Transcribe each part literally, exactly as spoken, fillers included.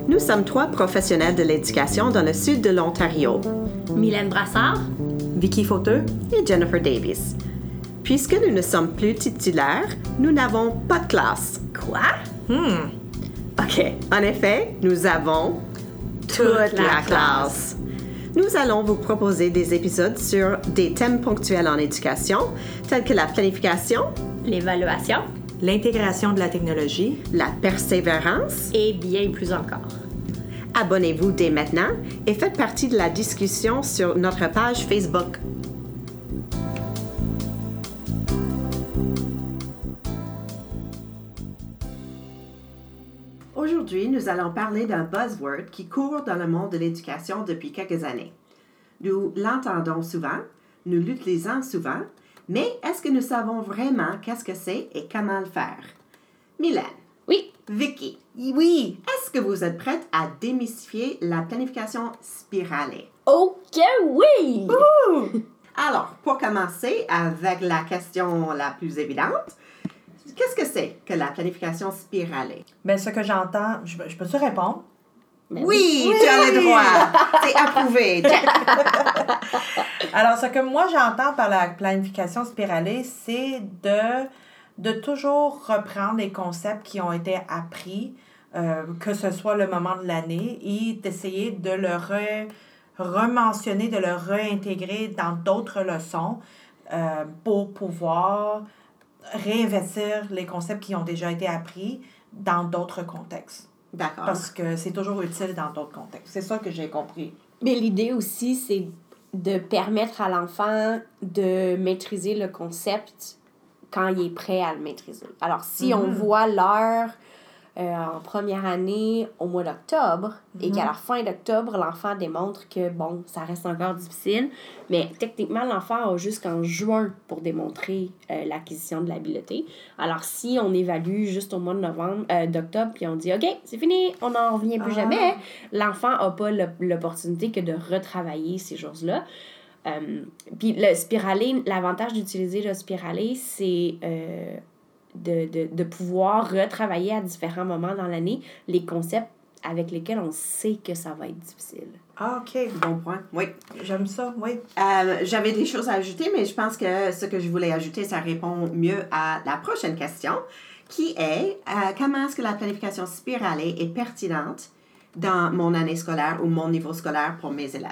Nous sommes trois professionnels de l'éducation dans le sud de l'Ontario. Mylène Brassard, Vicky Fauteux et Jennifer Davies. Puisque nous ne sommes plus titulaires, nous n'avons pas de classe. Quoi? Hmm. OK. En effet, nous avons toute, toute la, la classe. classe. Nous allons vous proposer des épisodes sur des thèmes ponctuels en éducation, tels que la planification, l'évaluation, l'intégration de la technologie, la persévérance et bien plus encore. Abonnez-vous dès maintenant et faites partie de la discussion sur notre page Facebook. Aujourd'hui, nous allons parler d'un buzzword qui court dans le monde de l'éducation depuis quelques années. Nous l'entendons souvent, nous l'utilisons souvent, mais est-ce que nous savons vraiment qu'est-ce que c'est et comment le faire? Mylène. Oui. Vicky. Oui. Est-ce que vous êtes prête à démystifier la planification spiralée? Ok, oui! Ouh! Alors, pour commencer avec la question la plus évidente, qu'est-ce que c'est que la planification spiralée? Bien, ce que j'entends, je, je peux-tu répondre? Oui, oui, tu as le droit. C'est approuvé. Alors, ce que moi j'entends par la planification spiralée, c'est de, de toujours reprendre les concepts qui ont été appris, euh, que ce soit le moment de l'année, et d'essayer de le re, rementionner, de le réintégrer dans d'autres leçons euh, pour pouvoir réinvestir les concepts qui ont déjà été appris dans d'autres contextes. D'accord. Parce que c'est toujours utile dans d'autres contextes. C'est ça que j'ai compris. Mais l'idée aussi, c'est de permettre à l'enfant de maîtriser le concept quand il est prêt à le maîtriser. Alors, si mm-hmm. on voit l'heure euh, en première année au mois d'octobre mm-hmm. et qu'à la fin d'octobre, l'enfant démontre que, bon, ça reste encore difficile, mais techniquement, l'enfant a jusqu'en juin pour démontrer euh, l'acquisition de l'habileté. Alors, si on évalue juste au mois de novembre, euh, d'octobre, puis on dit, OK, c'est fini, on n'en revient plus ah. jamais, l'enfant n'a pas le, l'opportunité que de retravailler ces choses-là. Euh, puis le spiralé, l'avantage d'utiliser le spiralé, c'est euh, de, de, de pouvoir retravailler à différents moments dans l'année les concepts avec lesquels on sait que ça va être difficile. Ah, OK. Bon point. Oui. J'aime ça, oui. Euh, j'avais des choses à ajouter, mais je pense que ce que je voulais ajouter, ça répond mieux à la prochaine question, qui est euh, comment est-ce que la planification spiralée est pertinente dans mon année scolaire ou mon niveau scolaire pour mes élèves?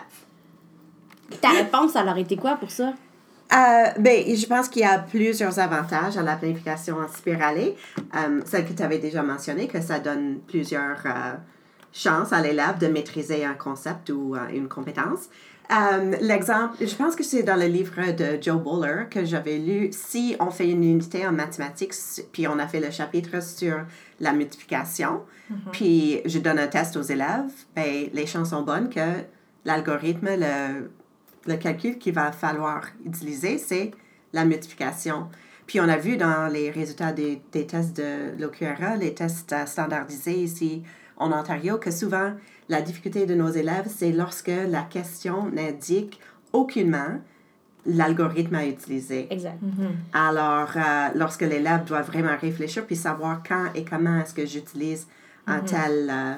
Ta réponse, ça aurait été quoi pour ça? Euh, ben, je pense qu'il y a plusieurs avantages à la planification spiralée. Euh, celle que tu avais déjà mentionnée, que ça donne plusieurs euh, chances à l'élève de maîtriser un concept ou euh, une compétence. Euh, l'exemple, je pense que c'est dans le livre de Joe Buller que j'avais lu. Si on fait une unité en mathématiques, puis on a fait le chapitre sur la multiplication, mm-hmm. puis je donne un test aux élèves, ben, les chances sont bonnes que l'algorithme, le Le calcul qu'il va falloir utiliser, c'est la multiplication. Puis on a vu dans les résultats des, des tests de l'O Q R A, les tests standardisés ici en Ontario, que souvent, la difficulté de nos élèves, c'est lorsque la question n'indique aucunement l'algorithme à utiliser. Exact. Mm-hmm. Alors, euh, lorsque l'élève doit vraiment réfléchir puis savoir quand et comment est-ce que j'utilise un mm-hmm. tel euh,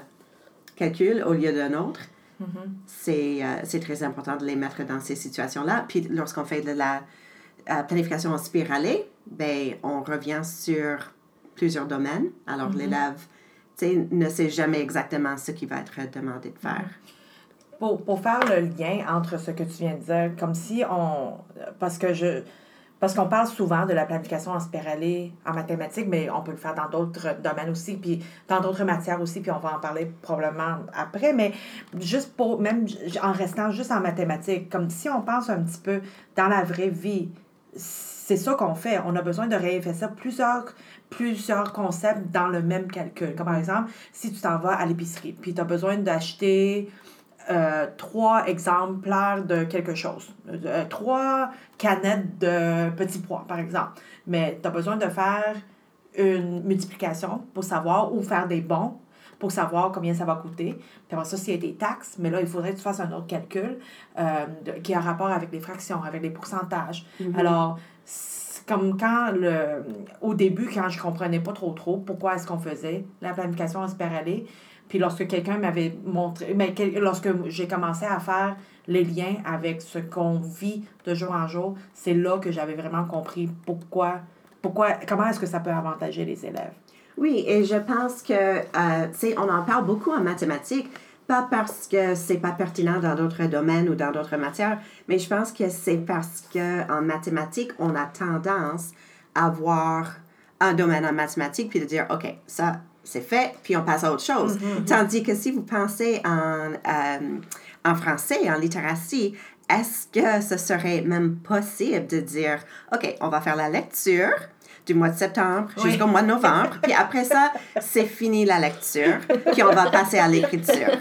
calcul au lieu d'un autre, Mm-hmm. C'est, euh, c'est très important de les mettre dans ces situations-là. Puis lorsqu'on fait de la euh, planification en spiralée, ben, on revient sur plusieurs domaines. Alors, mm-hmm. l'élève ne sait jamais exactement ce qui va être demandé de faire. Pour, pour faire le lien entre ce que tu viens de dire, comme si on... Parce que je... Parce qu'on parle souvent de la planification en spiralée en mathématiques, mais on peut le faire dans d'autres domaines aussi, puis dans d'autres matières aussi, puis on va en parler probablement après. Mais juste pour, même en restant juste en mathématiques, comme si on pense un petit peu dans la vraie vie, c'est ça qu'on fait. On a besoin de réinvestir plusieurs, plusieurs concepts dans le même calcul. Comme par exemple, si tu t'en vas à l'épicerie, puis tu as besoin d'acheter... Euh, trois exemplaires de quelque chose. Euh, trois canettes de petits pois, par exemple. Mais tu as besoin de faire une multiplication pour savoir où faire des bons, pour savoir combien ça va coûter. Puis après ça, s'il y a des taxes, mais là, il faudrait que tu fasses un autre calcul euh, de, qui a rapport avec les fractions, avec les pourcentages. Mm-hmm. Alors, comme quand, le, au début, quand je comprenais pas trop trop pourquoi est-ce qu'on faisait la planification spiralée, puis lorsque quelqu'un m'avait montré, mais quel, lorsque j'ai commencé à faire les liens avec ce qu'on vit de jour en jour, c'est là que j'avais vraiment compris pourquoi, pourquoi comment est-ce que ça peut avantager les élèves. Oui, et je pense que, euh, tu sais, on en parle beaucoup en mathématiques, pas parce que c'est pas pertinent dans d'autres domaines ou dans d'autres matières, mais je pense que c'est parce qu'en mathématiques, on a tendance à voir un domaine en mathématiques puis de dire, OK, ça, c'est fait, puis on passe à autre chose. Mm-hmm. Tandis que si vous pensez en, euh, en français, en littératie, est-ce que ce serait même possible de dire, OK, on va faire la lecture du mois de septembre oui. jusqu'au mois de novembre, puis après ça, c'est fini la lecture, puis on va passer à l'écriture.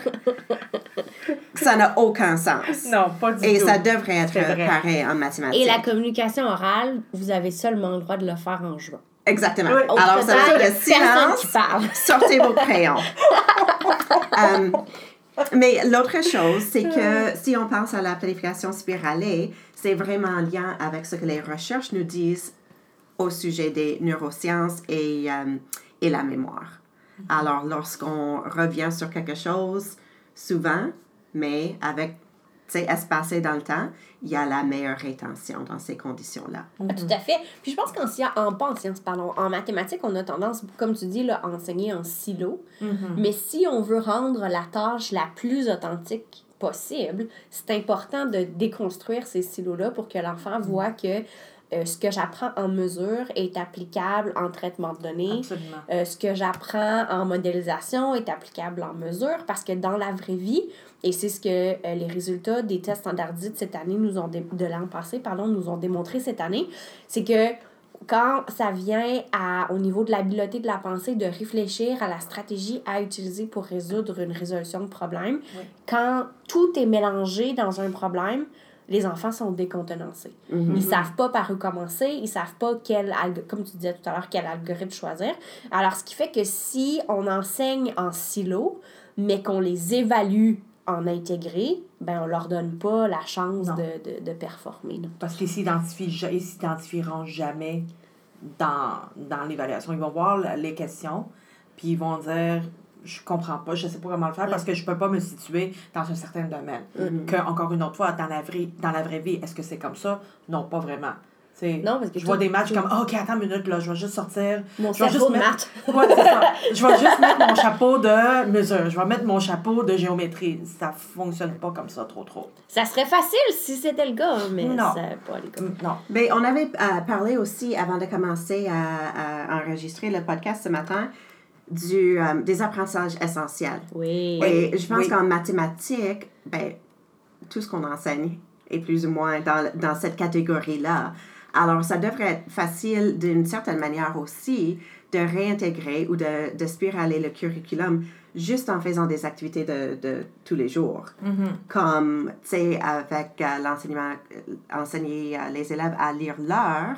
Ça n'a aucun sens. Non, pas du Et tout. Et ça devrait être pareil en mathématiques. Et la communication orale, vous avez seulement le droit de le faire en juin. Exactement. Oui. Alors, ça veut dire silence, qui parle. sortez vos crayons. um, mais l'autre chose, c'est que si on pense à la planification spiralée, c'est vraiment en lien avec ce que les recherches nous disent au sujet des neurosciences et, euh, et la mémoire. Mm-hmm. Alors, lorsqu'on revient sur quelque chose, souvent, mais avec, tu sais, espacé dans le temps, il y a la meilleure rétention dans ces conditions-là. Mm-hmm. Tout à fait. Puis je pense qu'en science, en, pas en sciences, pardon, en mathématiques, on a tendance, comme tu dis, là, à enseigner en silo. Mm-hmm. Mais si on veut rendre la tâche la plus authentique possible, c'est important de déconstruire ces silos-là pour que l'enfant mm-hmm. voit que Euh, ce que j'apprends en mesure est applicable en traitement de données. Absolument. Euh, ce que j'apprends en modélisation est applicable en mesure parce que dans la vraie vie, et c'est ce que euh, les résultats des tests standardisés de cette année nous ont dé- de l'an passé, pardon, nous ont démontré cette année, c'est que quand ça vient à, au niveau de l'habileté de la pensée, de réfléchir à la stratégie à utiliser pour résoudre une résolution de problème, oui. Quand tout est mélangé dans un problème, les enfants sont décontenancés. Mm-hmm. Ils savent pas par où commencer, ils savent pas quel, alg- comme tu disais tout à l'heure, quel algorithme choisir. Alors, ce qui fait que si on enseigne en silo, mais qu'on les évalue en intégré, ben on leur donne pas la chance de, de, de performer. Non. Parce qu'ils s'identifient, ils s'identifieront jamais dans, dans l'évaluation. Ils vont voir les questions, puis ils vont dire... je comprends pas, je sais pas comment le faire ouais. parce que je peux pas me situer dans un certain domaine. Mm-hmm. Que, encore une autre fois, dans la vraie, dans la vraie vie, est-ce que c'est comme ça? Non, pas vraiment. T'sais, non, parce que je vois des matchs tout... comme, oh, OK, attends une minute, là, je vais juste sortir. Mon je vais chapeau juste de mettre... maths. Ouais, c'est ça. Je vais juste mettre mon chapeau de mesure. Je vais mettre mon chapeau de géométrie. Ça fonctionne pas comme ça, trop, trop. Ça serait facile si c'était le cas, mais non. ça pas le cas. Non. Mais on avait euh, parlé aussi, avant de commencer à, à enregistrer le podcast ce matin, du, euh, des apprentissages essentiels. Oui. Et je pense oui. qu'en mathématiques, ben, tout ce qu'on enseigne est plus ou moins dans, dans cette catégorie-là. Alors, ça devrait être facile d'une certaine manière aussi de réintégrer ou de, de spiraler le curriculum juste en faisant des activités de, de tous les jours. Mm-hmm. Comme, tu sais, avec euh, l'enseignement, enseigner euh, les élèves à lire l'heure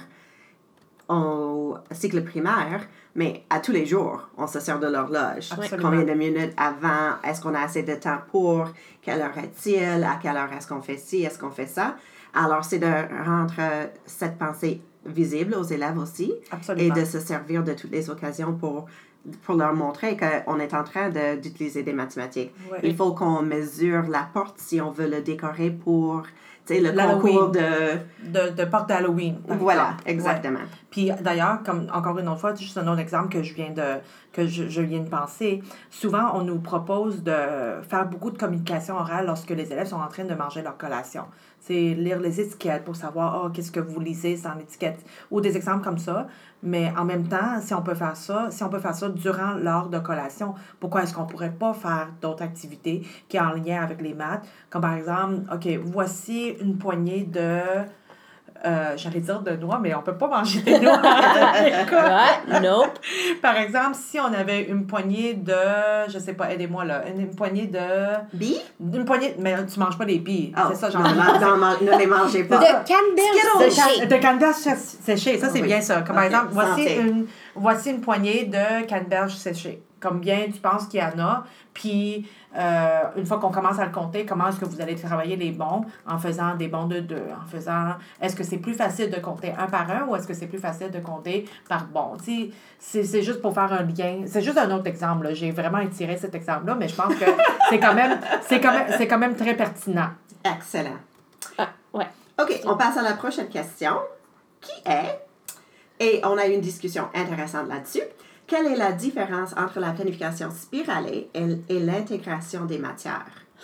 au cycle primaire, mais à tous les jours, on se sert de l'horloge. Absolument. Combien de minutes avant? Est-ce qu'on a assez de temps pour? Quelle heure est-il? À quelle heure est-ce qu'on fait ci? Est-ce qu'on fait ça? Alors, c'est de rendre cette pensée visible aux élèves aussi. Absolument. Et de se servir de toutes les occasions pour, pour leur montrer qu'on est en train de, d'utiliser des mathématiques. Oui. Il faut qu'on mesure la porte si on veut le décorer pour... C'est le L'Halloween. concours de... De, de porte d'Halloween. Voilà, exactement. Ouais. Puis d'ailleurs, comme encore une autre fois, juste un autre exemple que je viens de, que je, je viens de penser, souvent on nous propose de faire beaucoup de communication orale lorsque les élèves sont en train de manger leur collation. C'est lire les étiquettes pour savoir, oh, qu'est-ce que vous lisez sans étiquette, ou des exemples comme ça. Mais en même temps, si on peut faire ça, si on peut faire ça durant l'heure de collation, pourquoi est-ce qu'on pourrait pas faire d'autres activités qui sont en lien avec les maths? Comme par exemple, OK, voici une poignée de... Euh, j'allais dire de noix, mais on peut pas manger des noix. What? Nope. Par exemple, si on avait une poignée de... Je sais pas, aidez-moi là. Une, une poignée de... Billes? Une poignée... Mais tu manges pas des billes. Oh, c'est ça, j'en non, non, non, ne les mangez pas. De canneberge séchées. De canneberge séchées. Ça, c'est oui. bien ça. Comme par okay. exemple, voici Santé. une, voici une poignée de canneberge séchées. Combien tu penses qu'il y en a? Puis, euh, une fois qu'on commence à le compter, comment est-ce que vous allez travailler les bons en faisant des bons de deux? En faisant, est-ce que c'est plus facile de compter un par un ou est-ce que c'est plus facile de compter par bon? Tu sais, c'est, c'est juste pour faire un lien. C'est juste un autre exemple, là. J'ai vraiment étiré cet exemple-là, mais je pense que c'est quand même, c'est quand même, c'est quand même très pertinent. Excellent. Ah, ouais. OK, on passe à la prochaine question, qui est, et on a eu une discussion intéressante là-dessus, quelle est la différence entre la planification spiralée et, et l'intégration des matières?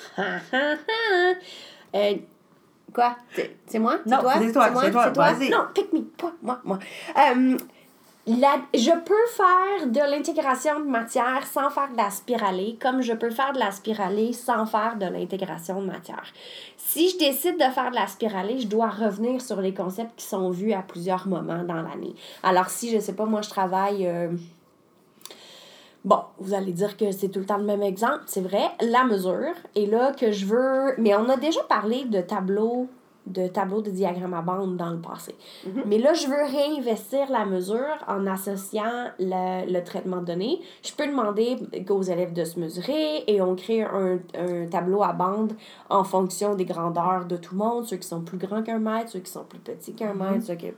euh, quoi? C'est, c'est moi? C'est Non, toi? c'est toi, moi? c'est toi, C'est toi? vas-y. Non, pick me, toi, moi, moi. Euh, la, je peux faire de l'intégration de matière sans faire de la spiralée, comme je peux faire de la spiralée sans faire de l'intégration de matière. Si je décide de faire de la spiralée, je dois revenir sur les concepts qui sont vus à plusieurs moments dans l'année. Alors, si, je sais pas, moi, je travaille... Euh, Bon, vous allez dire que c'est tout le temps le même exemple, c'est vrai. La mesure, et là que je veux... Mais on a déjà parlé de tableaux de tableaux de diagrammes à bande dans le passé. Mm-hmm. Mais là, je veux réinvestir la mesure en associant le, le traitement de données. Je peux demander aux élèves de se mesurer et on crée un, un tableau à bande en fonction des grandeurs de tout le monde, ceux qui sont plus grands qu'un mètre, ceux qui sont plus petits qu'un mm-hmm. mètre, ceux qui...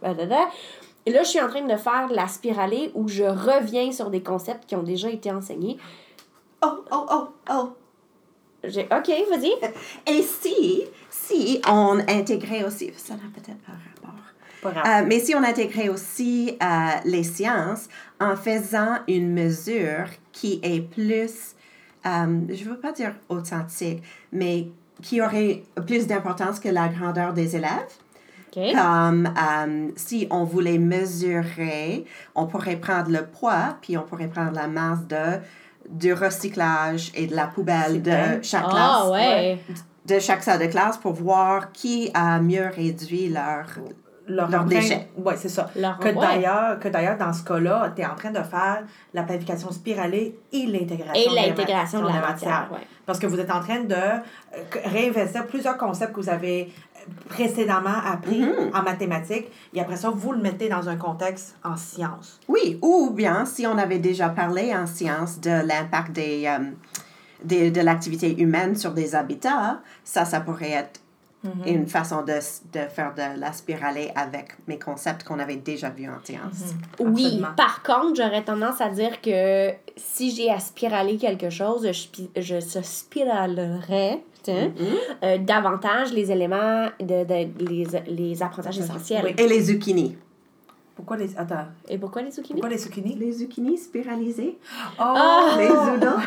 Et là, je suis en train de faire la spiralée où je reviens sur des concepts qui ont déjà été enseignés. Oh, oh, oh, oh. J'ai... OK, vas-y. Et si, si on intégrait aussi... Ça n'a peut-être pas rapport. Pas grave. Euh, mais si on intégrait aussi euh, les sciences en faisant une mesure qui est plus... Euh, je ne veux pas dire authentique, mais qui aurait plus d'importance que la grandeur des élèves. Okay. Comme euh, si on voulait mesurer, on pourrait prendre le poids, puis on pourrait prendre la masse de, du recyclage et de la poubelle de chaque oh, classe. Ouais. De chaque salle de classe pour voir qui a mieux réduit leur, leur, leur déchets. Oui, c'est ça. Leur, que, ouais. d'ailleurs, que d'ailleurs, dans ce cas-là, tu es en train de faire la planification spiralée et l'intégration, et l'intégration de, de la matière. matière. Ouais. Parce que vous êtes en train de réinvestir plusieurs concepts que vous avez précédemment appris mm-hmm. en mathématiques et après ça, vous le mettez dans un contexte en sciences. Oui, ou bien si on avait déjà parlé en sciences de l'impact des, euh, des, de l'activité humaine sur des habitats, ça, ça pourrait être mm-hmm. une façon de, de faire de la spiralée avec mes concepts qu'on avait déjà vus en sciences. Mm-hmm. Oui, par contre, j'aurais tendance à dire que si j'ai à spiraler quelque chose, je, je se spiralerais mm-hmm. euh, davantage les éléments, de, de, les, les apprentissages essentiels. Oui. Et les zucchinis. Pourquoi les... Attends. Et pourquoi les zucchinis? Pourquoi les zucchinis? Les zucchinis spiralisés. Oh! oh. Les udons.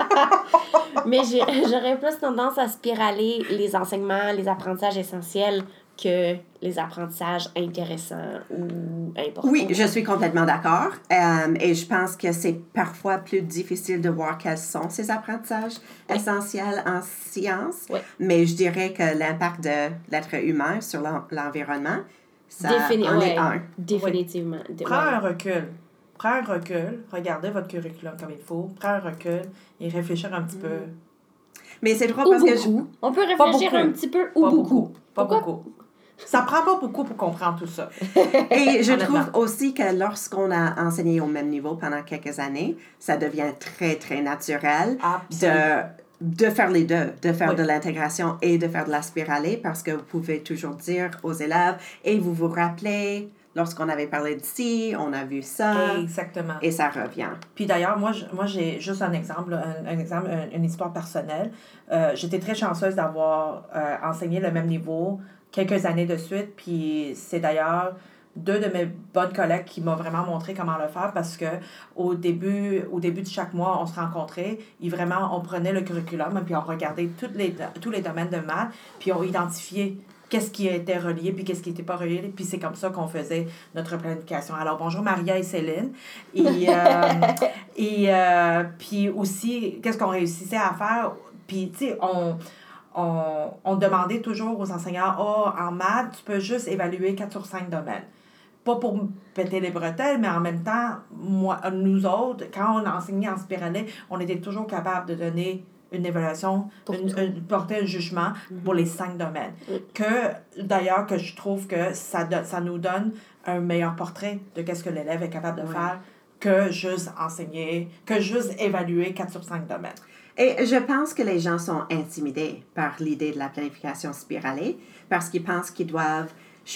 Mais j'ai, j'aurais plus tendance à spiraler les enseignements, les apprentissages essentiels que les apprentissages intéressants ou importants. Oui, je suis complètement d'accord. Euh, et je pense que c'est parfois plus difficile de voir quels sont ces apprentissages oui. essentiels en sciences. Oui. Mais je dirais que l'impact de l'être humain sur l'en- l'environnement, ça Défini- en ouais, est un. Définitivement. Oui. Prends un recul. Prends un recul. Regardez votre curriculum comme il faut. Prends un recul et réfléchir un petit mmh. peu. Mais c'est drôle ou parce beaucoup. que... Je... On peut réfléchir un petit peu ou pas beaucoup. beaucoup. Pas Pourquoi? beaucoup. Ça prend pas beaucoup pour comprendre tout ça. Et je trouve aussi que lorsqu'on a enseigné au même niveau pendant quelques années, ça devient très, très naturel de, de faire les deux, de faire oui. de l'intégration et de faire de la spiralée parce que vous pouvez toujours dire aux élèves et vous vous rappelez, lorsqu'on avait parlé de ci, on a vu ça. Exactement. Et ça revient. Puis d'ailleurs, moi, je, moi j'ai juste un exemple, un, un exemple, un, une histoire personnelle. Euh, j'étais très chanceuse d'avoir euh, enseigné le même niveau quelques années de suite, puis c'est d'ailleurs deux de mes bonnes collègues qui m'ont vraiment montré comment le faire parce que au début, au début de chaque mois, on se rencontrait et vraiment, on prenait le curriculum puis on regardait toutes les, tous les domaines de maths, puis on identifiait qu'est-ce qui était relié puis qu'est-ce qui n'était pas relié, puis c'est comme ça qu'on faisait notre planification. Alors, bonjour Maria et Céline. Et, euh, et euh, puis aussi, qu'est-ce qu'on réussissait à faire? Puis, tu sais, on... On, on demandait toujours aux enseignants, oh, en maths, tu peux juste évaluer quatre sur cinq domaines. Pas pour péter les bretelles, mais en même temps, moi, nous autres, quand on enseignait en spiralée, on était toujours capable de donner une évaluation, une, une, porter un jugement mm-hmm. pour les cinq domaines. Mm-hmm. Que, d'ailleurs, que je trouve que ça, do, ça nous donne un meilleur portrait de qu'est-ce que l'élève est capable de ouais. faire que juste enseigner, que juste évaluer quatre sur cinq domaines. Et je pense que les gens sont intimidés par l'idée de la planification spiralée parce qu'ils pensent qu'ils doivent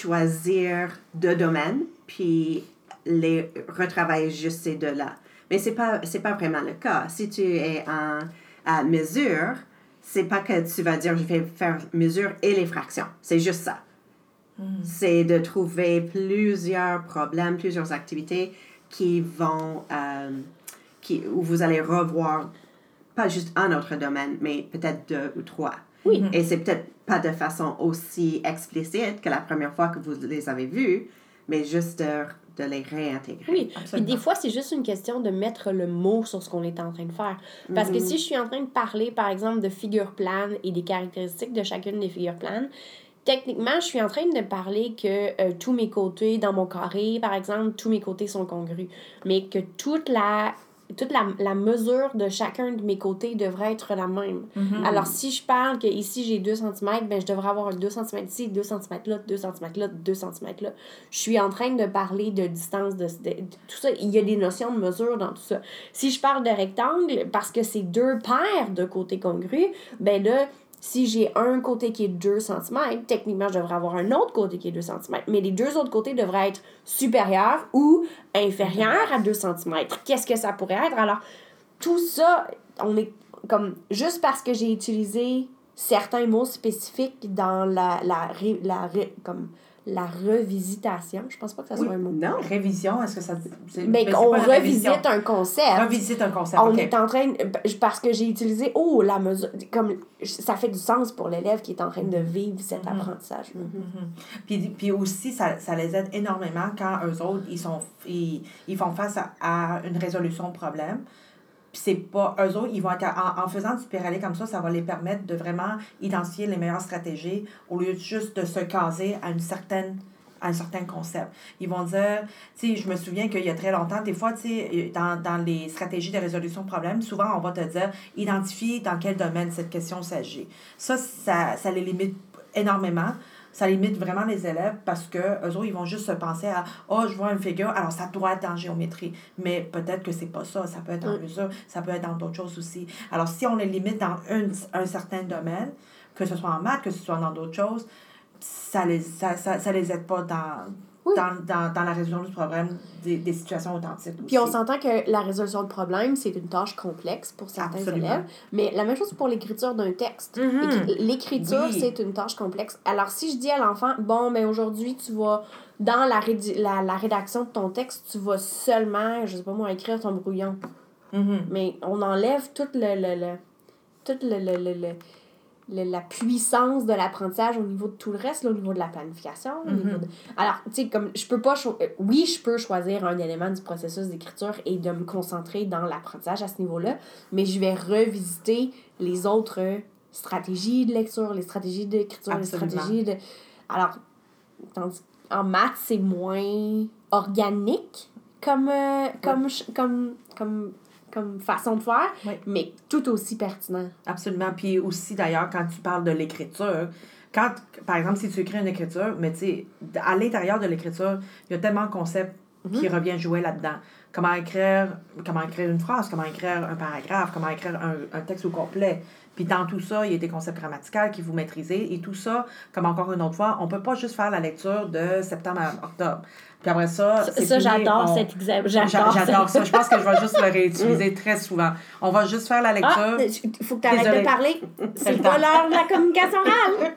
choisir deux domaines puis les retravailler juste ces deux-là. Mais ce n'est pas, c'est pas vraiment le cas. Si tu es en à mesure, c'est pas que tu vas dire je vais faire mesure et les fractions. C'est juste ça. Mm. C'est de trouver plusieurs problèmes, plusieurs activités qui vont, euh, qui, où vous allez revoir pas juste un autre domaine, mais peut-être deux ou trois. Oui. Et c'est peut-être pas de façon aussi explicite que la première fois que vous les avez vus, mais juste de, de les réintégrer. Oui, puis des fois, c'est juste une question de mettre le mot sur ce qu'on est en train de faire. Parce mm-hmm. que si je suis en train de parler, par exemple, de figures planes et des caractéristiques de chacune des figures planes, techniquement, je suis en train de parler que euh, tous mes côtés, dans mon carré, par exemple, tous mes côtés sont congrus. Mais que toute la... toute la, la mesure de chacun de mes côtés devrait être la même. Mm-hmm. Alors, si je parle que ici j'ai deux centimètres, ben, je devrais avoir deux centimètres ici, deux centimètres là, deux centimètres là, deux centimètres là. Je suis en train de parler de distance, de, de, de tout ça. Il y a des notions de mesure dans tout ça. Si je parle de rectangle, parce que c'est deux paires de côtés congrus, ben là, si j'ai un côté qui est deux centimètres, techniquement, je devrais avoir un autre côté qui est deux centimètres. Mais les deux autres côtés devraient être supérieurs ou inférieurs à deux centimètres. Qu'est-ce que ça pourrait être? Alors, tout ça, on est comme... Juste parce que j'ai utilisé certains mots spécifiques dans la... la, la, la comme la revisitation. Je pense pas que ça soit oui, un mot. Non, révision, est-ce que ça... C'est, mais, mais on revisite un concept. Revisite un concept, On okay. est en train... Parce que j'ai utilisé, oh, la mesure... Comme, ça fait du sens pour l'élève qui est en train de vivre cet mm-hmm. apprentissage. Mm-hmm. Puis, puis aussi, ça, ça les aide énormément quand eux autres, ils, sont, ils, ils font face à, à une résolution de problème. Puis c'est pas... Eux autres, ils vont être... En, en faisant du spiralé comme ça, ça va les permettre de vraiment identifier les meilleures stratégies au lieu de juste de se caser à une certaine... à un certain concept. Ils vont dire, tu sais, je me souviens qu'il y a très longtemps, des fois, tu sais, dans, dans les stratégies de résolution de problèmes, souvent, on va te dire, identifie dans quel domaine cette question s'agit. Ça, ça, ça les limite énormément. Ça limite vraiment les élèves parce que eux autres, ils vont juste se penser à « Oh, je vois une figure, alors ça doit être en géométrie. » Mais peut-être que c'est pas ça. Ça peut être en mesure, ça peut être dans d'autres choses aussi. Alors, si on les limite dans un, un certain domaine, que ce soit en maths, que ce soit dans d'autres choses, ça les, ça, ça, ça les aide pas dans, oui. dans, dans, dans la résolution du problème des, des situations authentiques aussi. Puis on s'entend que la résolution de problème, c'est une tâche complexe pour certains Absolument. élèves, mais la même chose pour l'écriture d'un texte. Mm-hmm. L'écriture, oui. c'est une tâche complexe. Alors, si je dis à l'enfant, bon, mais aujourd'hui, tu vas, dans la, rédi- la, la rédaction de ton texte, tu vas seulement, je sais pas moi, écrire ton brouillon. Mm-hmm. Mais on enlève tout le... le, le tout le... le, le, le Le, la puissance de l'apprentissage au niveau de tout le reste, là, au niveau de la planification. Au mm-hmm. niveau de... Alors, tu sais, comme je peux pas... Cho... Oui, je peux choisir un élément du processus d'écriture et de me concentrer dans l'apprentissage à ce niveau-là, mais je vais revisiter les autres stratégies de lecture, les stratégies d'écriture, Absolument. les stratégies de... Alors, tandis en maths, c'est moins organique comme... Euh, comme, ouais. comme, comme comme façon de faire, oui. mais tout aussi pertinent. Absolument. Puis aussi, d'ailleurs, quand tu parles de l'écriture, quand, par exemple, si tu écris une écriture, mais tu sais, à l'intérieur de l'écriture, il y a tellement de concepts mm-hmm. qui reviennent jouer là-dedans. Comment écrire, comment écrire une phrase, comment écrire un paragraphe, comment écrire un, un texte au complet. Puis dans tout ça, il y a des concepts grammaticaux qu'il faut maîtriser. Et tout ça, comme encore une autre fois, on ne peut pas juste faire la lecture de septembre à octobre. Puis après ça, c'est Ça, fini, j'adore on... cet exemple. J'adore, j'adore ça. Je pense que je vais juste le réutiliser très souvent. On va juste faire la lecture. Il ah, faut que tu arrêtes de parler. C'est pas l'heure de la communication orale.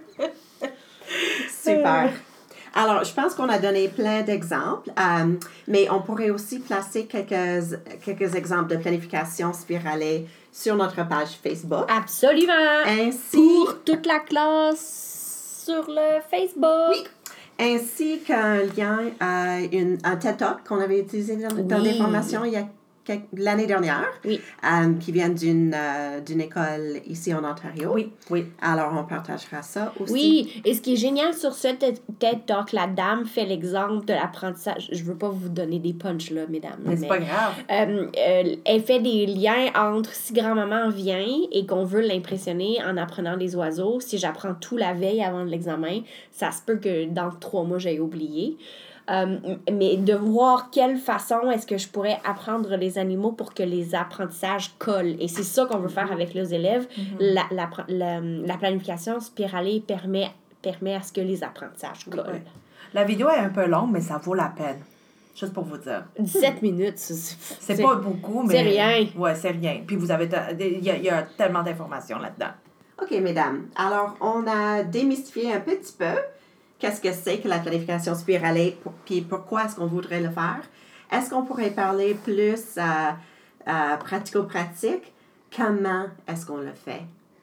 Super. Alors, je pense qu'on a donné plein d'exemples, euh, mais on pourrait aussi placer quelques, quelques exemples de planification spiralée sur notre page Facebook. Absolument! Ainsi... Pour toute la classe sur le Facebook. Oui! Ainsi qu'un lien à une, un TED Talk qu'on avait utilisé dans, oui. dans des formations il y a quelques, l'année dernière, oui. euh, qui vient d'une, euh, d'une école ici en Ontario. Oui, oui. Alors, on partagera ça aussi. Oui, et ce qui est génial sur ce TED Talk, la dame fait l'exemple de l'apprentissage. Je veux pas vous donner des punchs, là, mesdames. Mais, mais c'est pas grave. Euh, euh, elle fait des liens entre si grand-maman vient et qu'on veut l'impressionner en apprenant des oiseaux. Si j'apprends tout la veille avant l'examen, ça se peut que dans trois mois, j'aie oublié. Euh, mais de voir quelle façon est-ce que je pourrais apprendre les animaux pour que les apprentissages collent. Et c'est ça qu'on veut faire avec les élèves. Mm-hmm. La, la, la, la planification spiralée permet, permet à ce que les apprentissages collent. Oui. La vidéo est un peu longue, mais ça vaut la peine. Juste pour vous dire. dix-sept minutes, c'est... C'est, c'est pas beaucoup, mais... C'est rien. Ouais, c'est rien. Puis vous avez... Il y a, y a tellement d'informations là-dedans. OK, mesdames. Alors, on a démystifié un petit peu qu'est-ce que c'est que la planification spiralée, puis pourquoi est-ce qu'on voudrait le faire. Est-ce qu'on pourrait parler plus euh, euh, pratico-pratique? Comment est-ce qu'on le fait?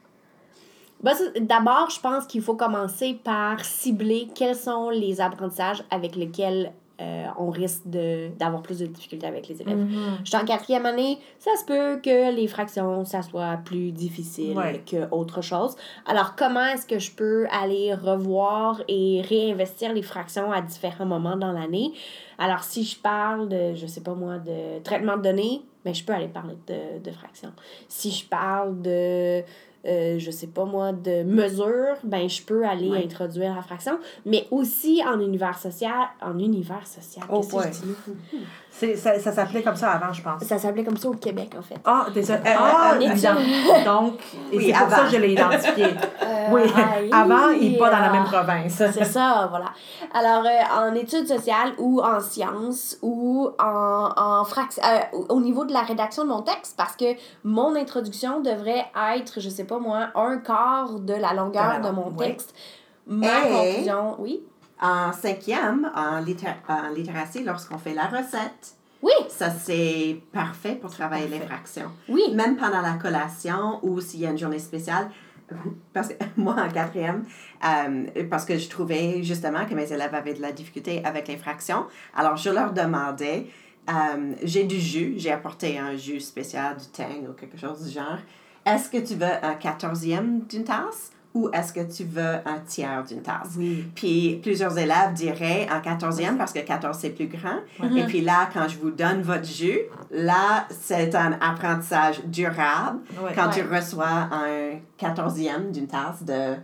Ben, d'abord, je pense qu'il faut commencer par cibler quels sont les apprentissages avec lesquels euh, on risque de, d'avoir plus de difficultés avec les élèves. Mm-hmm. Je suis en quatrième année, ça se peut que les fractions, ça soit plus difficile ouais. qu'autre chose. Alors, comment est-ce que je peux aller revoir et réinvestir les fractions à différents moments dans l'année? Alors, si je parle de, je sais pas moi, de traitement de données, ben, je peux aller parler de, de fractions. Si je parle de... Euh, je sais pas moi, de mesures, ben je peux aller ouais. introduire la fraction, mais aussi en univers social, en univers social, oh, qu'est-ce ouais. que je dis? C'est, ça, ça s'appelait comme ça avant, je pense. Ça s'appelait comme ça au Québec, en fait. Ah, désolé. Euh, ah, évidemment. Donc, et oui, c'est avant. Pour ça que je l'ai identifié. euh, oui, aïe, avant, il n'est pas dans la même province. C'est ça, voilà. Alors, euh, en études sociales ou en sciences ou en, en fraction, euh, au niveau de la rédaction de mon texte, parce que mon introduction devrait être, je sais pas moi, un quart de la longueur de, de mon oui. texte. Ma Et conclusion, oui. En cinquième, en, littér- en littératie, lorsqu'on fait la recette, oui. ça c'est parfait pour travailler parfait. Les fractions. Oui. Même pendant la collation ou s'il y a une journée spéciale, parce que moi en quatrième, euh, parce que je trouvais justement que mes élèves avaient de la difficulté avec les fractions, alors je leur demandais, euh, j'ai du jus, j'ai apporté un jus spécial, du Tang ou quelque chose du genre. Est-ce que tu veux un quatorzième d'une tasse ou est-ce que tu veux un tiers d'une tasse? Oui. Puis plusieurs élèves diraient un quatorzième parce que quatorze c'est plus grand. Mm-hmm. Et puis là, quand je vous donne votre jus, là, c'est un apprentissage durable oui. quand ouais. tu reçois un quatorzième d'une tasse de,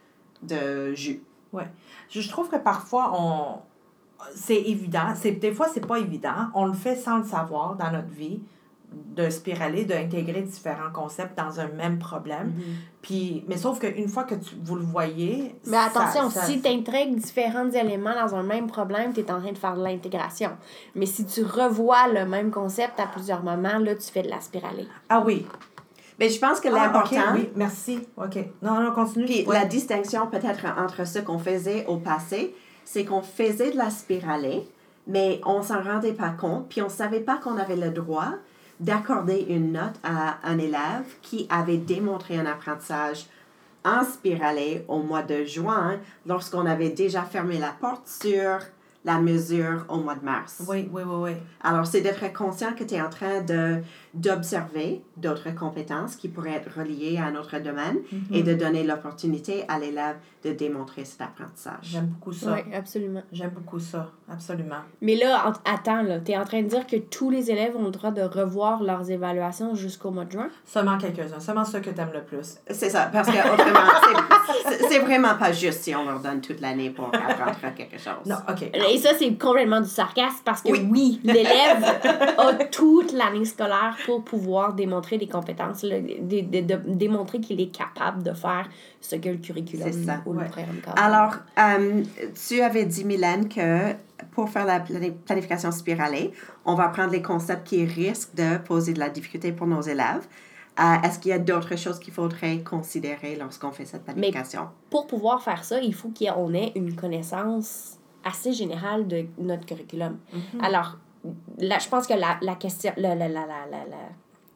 de jus. Oui. Je trouve que parfois, on c'est évident. C'est, des fois, c'est pas évident. On le fait sans le savoir dans notre vie. De spiraler, d'intégrer différents concepts dans un même problème. Mm-hmm. Puis, mais sauf qu'une fois que tu, vous le voyez... Mais attention, ça, ça... si tu intègres différents éléments dans un même problème, tu es en train de faire de l'intégration. Mais si tu revois le même concept à plusieurs moments, là, tu fais de la spiralée. Ah oui. Mais je pense que l'important... Ah, OK, oui, merci. OK. Non, non, continue. Puis ouais. la distinction peut-être entre ce qu'on faisait au passé, c'est qu'on faisait de la spiralée, mais on s'en rendait pas compte, puis on savait pas qu'on avait le droit d'accorder une note à un élève qui avait démontré un apprentissage en spiralée au mois de juin, lorsqu'on avait déjà fermé la porte sur la mesure au mois de mars. Oui, oui, oui, oui. Alors, c'est d'être conscient que tu es en train de, d'observer d'autres compétences qui pourraient être reliées à un autre domaine mm-hmm. et de donner l'opportunité à l'élève de démontrer cet apprentissage. J'aime beaucoup ça. Oui, absolument. J'aime beaucoup ça, absolument. Mais là, en, attends, là, tu es en train de dire que tous les élèves ont le droit de revoir leurs évaluations jusqu'au mois de juin? Seulement quelques-uns, seulement ceux que tu aimes le plus. C'est ça, parce que autrement, c'est, c'est, c'est vraiment pas juste si on leur donne toute l'année pour apprendre quelque chose. Non, OK. Et ça, c'est complètement du sarcasme parce que oui, oui l'élève a toute l'année scolaire pour pouvoir démontrer des compétences, là, de, de, de, démontrer qu'il est capable de faire ce que le curriculum ou le ouais. programme cadre. Alors, euh, tu avais dit, Mylène, que pour faire la planification spiralée, on va prendre les concepts qui risquent de poser de la difficulté pour nos élèves. Euh, est-ce qu'il y a d'autres choses qu'il faudrait considérer lorsqu'on fait cette planification? Mais pour pouvoir faire ça, il faut qu'on ait une connaissance assez générale de notre curriculum. Mm-hmm. Alors, là, je pense que la, la question... La, la, la, la, la, la,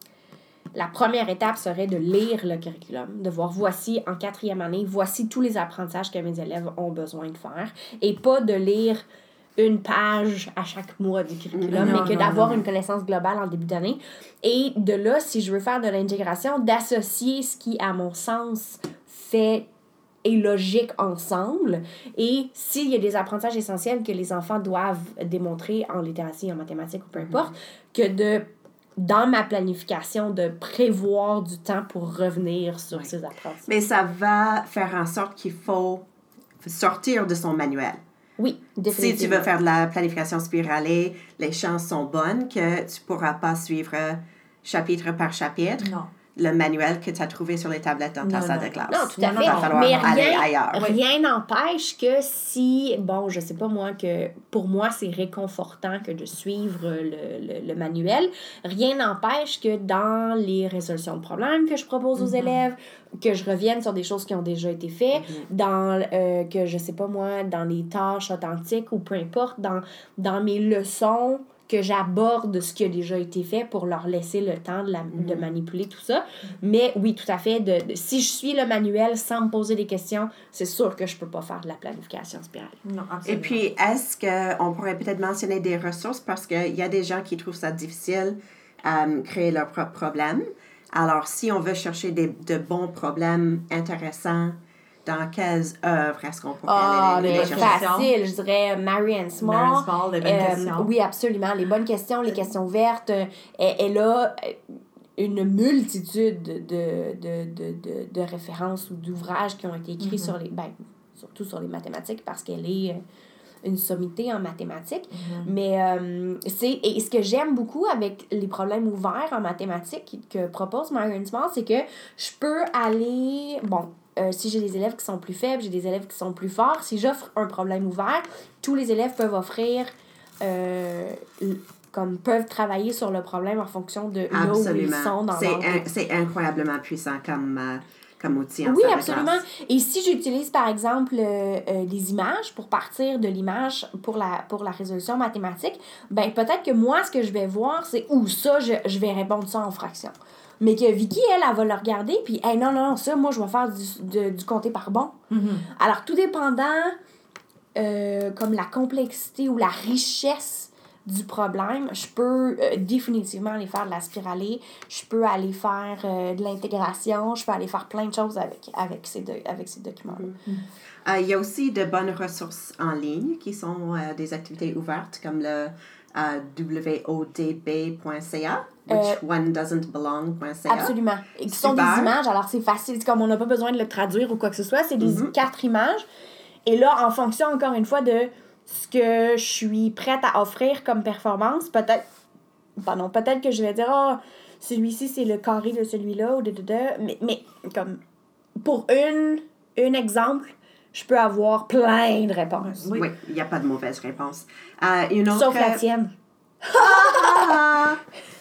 la première étape serait de lire le curriculum, de voir voici, en quatrième année, voici tous les apprentissages que mes élèves ont besoin de faire, et pas de lire une page à chaque mois du curriculum, non, mais que non, d'avoir non. une connaissance globale en début d'année. Et de là, si je veux faire de l'intégration, d'associer ce qui, à mon sens, fait et logique ensemble. Et s'il y a des apprentissages essentiels que les enfants doivent démontrer en littératie, en mathématiques ou peu importe, que de, dans ma planification, de prévoir du temps pour revenir sur oui. ces apprentissages. Mais ça va faire en sorte qu'il faut sortir de son manuel. Oui, définitivement. Si tu veux faire de la planification spiralée, les chances sont bonnes que tu ne pourras pas suivre chapitre par chapitre. Non. Le manuel que tu as trouvé sur les tablettes dans ta Non, salle non. de classe. Non, tout à Il fait. va falloir Mais aller rien, ailleurs. rien n'empêche que si, bon, je sais pas moi, que pour moi, c'est réconfortant que de suivre le, le, le manuel, rien n'empêche que dans les résolutions de problèmes que je propose aux Mm-hmm. élèves, que je revienne sur des choses qui ont déjà été faites, Mm-hmm. dans, euh, que je sais pas moi, dans les tâches authentiques ou peu importe, dans, dans mes leçons, que j'aborde ce qui a déjà été fait pour leur laisser le temps de, la, Mm-hmm. de manipuler tout ça. Mais oui, tout à fait, de, de, si je suis le manuel sans me poser des questions, c'est sûr que je peux pas faire de la planification spirale. Non, absolument. Et puis, est-ce qu'on pourrait peut-être mentionner des ressources parce qu'il y a des gens qui trouvent ça difficile euh, créer leurs propres problèmes. Alors, si on veut chercher des, de bons problèmes intéressants, dans quelles œuvres est-ce qu'on pourrait Ah, aller les, ben, les chercher? facile, je dirais Marianne Small. Marianne Small, les bonnes Euh, questions. Oui, absolument. Les bonnes questions, les questions ouvertes. Euh, elle, elle a une multitude de, de, de, de, de références ou d'ouvrages qui ont été écrits Mm-hmm. sur les... Ben, surtout sur les mathématiques parce qu'elle est une sommité en mathématiques. Mm-hmm. Mais euh, c'est... Et ce que j'aime beaucoup avec les problèmes ouverts en mathématiques que propose Marianne Small, c'est que je peux aller... Bon... Euh, si j'ai des élèves qui sont plus faibles, j'ai des élèves qui sont plus forts. Si j'offre un problème ouvert, tous les élèves peuvent offrir, euh, comme peuvent travailler sur le problème en fonction de là où ils sont dans c'est leur un, c'est incroyablement puissant comme, euh, comme outil en Oui, salle de absolument. classe. Et si j'utilise, par exemple, euh, euh, des images pour partir de l'image pour la, pour la résolution mathématique, ben peut-être que moi, ce que je vais voir, c'est où ça, je, je vais répondre ça en fractions. Mais que Vicky, elle, elle va le regarder, puis hey, non, non, non, ça, moi, je vais faire du, de, du compter par bon. Mm-hmm. Alors, tout dépendant, euh, comme la complexité ou la richesse du problème, je peux euh, définitivement aller faire de la spiralée, je peux aller faire euh, de l'intégration, je peux aller faire plein de choses avec, avec, ces, do- avec ces documents-là. Mm-hmm. Euh, il y a aussi de bonnes ressources en ligne qui sont euh, des activités ouvertes comme le euh, w o d b point c a, which Euh, one doesn't belong point c a. Absolument. Et qui sont des Super. images, alors c'est facile, c'est comme on n'a pas besoin de le traduire ou quoi que ce soit, c'est des Mhm. quatre images. Et là, en fonction, encore une fois, de ce que je suis prête à offrir comme performance, peut-être, pardon, peut-être que je vais dire, ah, oh, celui-ci, c'est le carré de celui-là, ou de, de, de, mais, mais comme, pour une, un exemple, je peux avoir plein de réponses. Oui. Oui, il n'y a pas de mauvaise réponse. Euh, une autre, Sauf la tienne. Ah!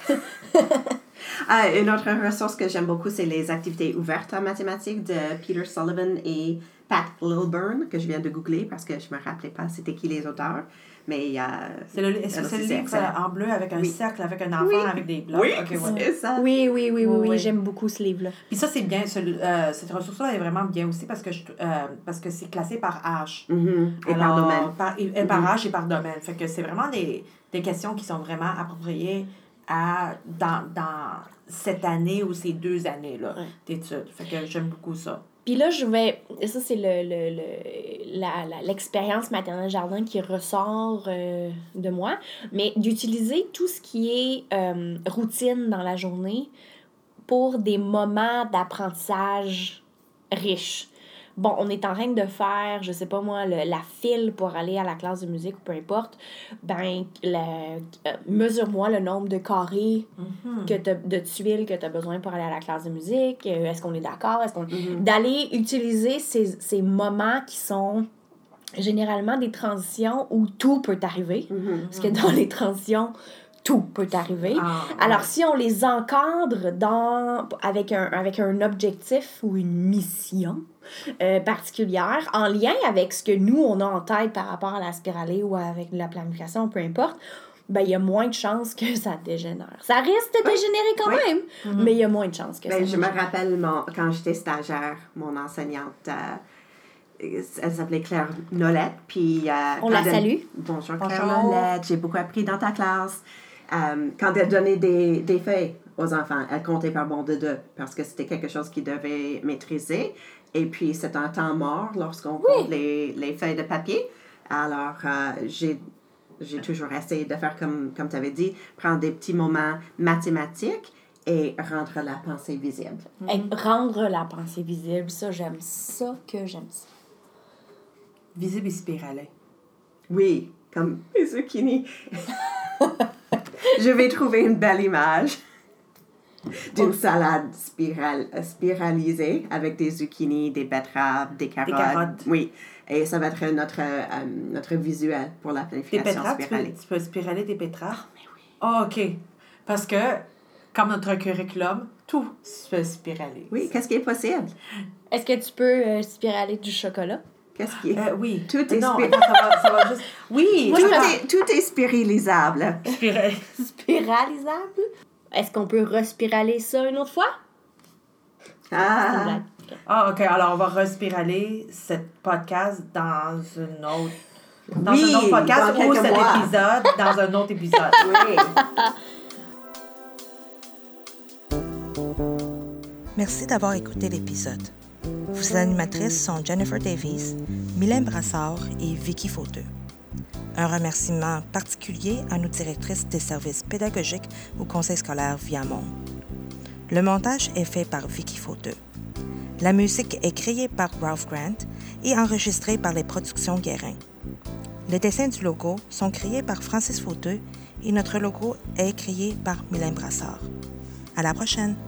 Ah, une autre ressource que j'aime beaucoup, c'est les activités ouvertes en mathématiques de Peter Sullivan et Pat Lilburn, que je viens de googler parce que je ne me rappelais pas c'était qui les auteurs. Mais, euh, C'est le, est-ce que c'est le livre excellent. en bleu avec un Oui. cercle, avec un enfant, Oui. avec des blocs? Oui, Ok, ouais. c'est ça. Oui, oui, oui, oui, Oui, oui, oui. j'aime beaucoup ce livre-là. Puis ça, c'est bien. Ce, euh, cette ressource-là est vraiment bien aussi parce que, je, euh, parce que c'est classé par âge. Mhm. Et par Alors, domaine. Par, et, et par âge et par domaine. Fait que c'est vraiment des, des questions qui sont vraiment appropriées à, dans, dans cette année ou ces deux années-là Ouais. d'études. Fait que j'aime beaucoup ça. Puis là, je vais... Ça, c'est le, le, le, la, la, l'expérience maternelle jardin qui ressort euh, de moi. Mais d'utiliser tout ce qui est euh, routine dans la journée pour des moments d'apprentissage riches. Bon, on est en train de faire, je sais pas moi, le, la file pour aller à la classe de musique ou peu importe. Ben, la, euh, mesure-moi le nombre de carrés Mm-hmm. que t'as, de tuiles que tu as besoin pour aller à la classe de musique. Euh, est-ce qu'on est d'accord? Est-ce qu'on... Mhm. D'aller utiliser ces, ces moments qui sont généralement des transitions où tout peut arriver. Mhm. Parce que dans les transitions, tout peut arriver. Ah, Alors, ouais. si on les encadre dans, avec, un, avec un objectif ou une mission euh, particulière, en lien avec ce que nous, on a en tête par rapport à la spiralée ou avec la planification, peu importe, ben, il y a moins de chances que ça dégénère. Ça risque de Oui. dégénérer quand Oui. même, Mhm. mais il y a moins de chances que Ben, ça je me dégénère. rappelle mon, quand j'étais stagiaire, mon enseignante, euh, elle s'appelait Claire Nolette. Puis, euh, On la elle donne- salue. Bonjour Claire Bonjour. Nolette, j'ai beaucoup appris dans ta classe. Euh, quand elle donnait des, des feuilles aux enfants, elle comptait par bon de deux parce que c'était quelque chose qu'ils devaient maîtriser. Et puis, c'est un temps mort lorsqu'on Oui. compte les, les feuilles de papier. Alors, euh, j'ai, j'ai toujours essayé de faire comme, comme tu avais dit, prendre des petits moments mathématiques et rendre la pensée visible. Hey, rendre la pensée visible, ça, j'aime ça que j'aime ça. Visible et spiralé. Oui, comme les zucchini. Je vais trouver une belle image d'une salade spiral, spiralisée avec des zucchini, des betteraves, des carottes. Des carottes. Oui, et ça va être notre, euh, notre visuel pour la Des planification betteraves, tu spiralée. peux, tu peux spiraler des betteraves? Mais oui. Ah, OK. Parce que, comme notre curriculum, tout se peut spiraler. Oui, qu'est-ce qui est possible? Est-ce que tu peux euh, spiraler du chocolat? Qu'est-ce qui est... Euh, oui. Tout est Non, spir- attends, ça va, ça va juste... Oui! tout, attends. est, tout est spiralisable. Spira- Spiralisable? Est-ce qu'on peut respiraler ça une autre fois? C'est une Ah, blague. Ah, OK. Alors, on va respiraler ce podcast dans une autre... Dans Oui, un autre podcast dans ou quelques cet mois. épisode dans un autre épisode. oui. Merci d'avoir écouté l'épisode. Vos animatrices sont Jennifer Davies, Mylène Brassard et Vicky Fauteux. Un remerciement particulier à nos directrices des services pédagogiques au Conseil scolaire Viamont. Le montage est fait par Vicky Fauteux. La musique est créée par Ralph Grant et enregistrée par les Productions Guérin. Les dessins du logo sont créés par Francis Fauteux et notre logo est créé par Mylène Brassard. À la prochaine!